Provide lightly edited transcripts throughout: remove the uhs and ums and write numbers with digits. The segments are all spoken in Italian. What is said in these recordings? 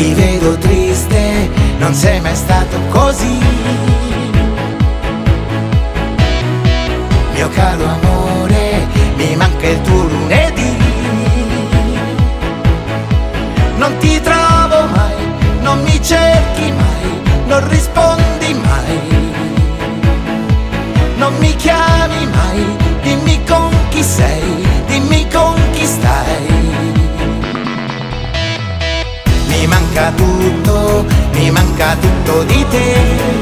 Ti vedo triste, non sei mai stato così. Mio caro amore, mi manca il tuo lunedì. Non ti trovo mai, non mi cerchi mai, non rispondi mai, non mi chiami mai, dimmi con chi sei, dimmi con chi stai. Mi manca tutto di te.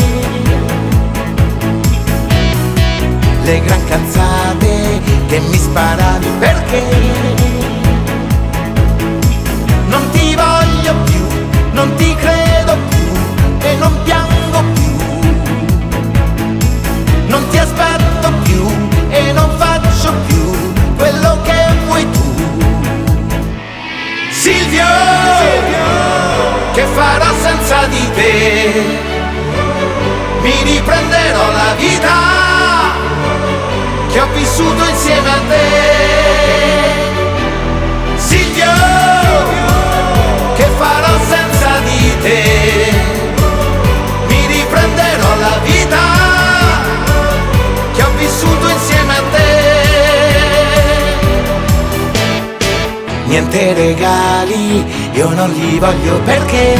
Le gran cazzate che mi sparavi perché non ti voglio più, non ti credo più e non piango più. Non ti aspetto più e non faccio più quello che vuoi tu. Silvio, che farò senza di te? Mi riprenderò la vita che ho vissuto insieme a te. Silvio, che farò senza di te? Mi riprenderò la vita che ho vissuto insieme a te. Niente regali, io non li voglio perché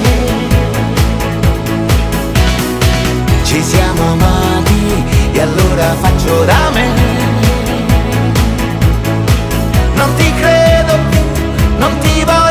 ci siamo amati e allora faccio da me. Non ti credo più, non ti voglio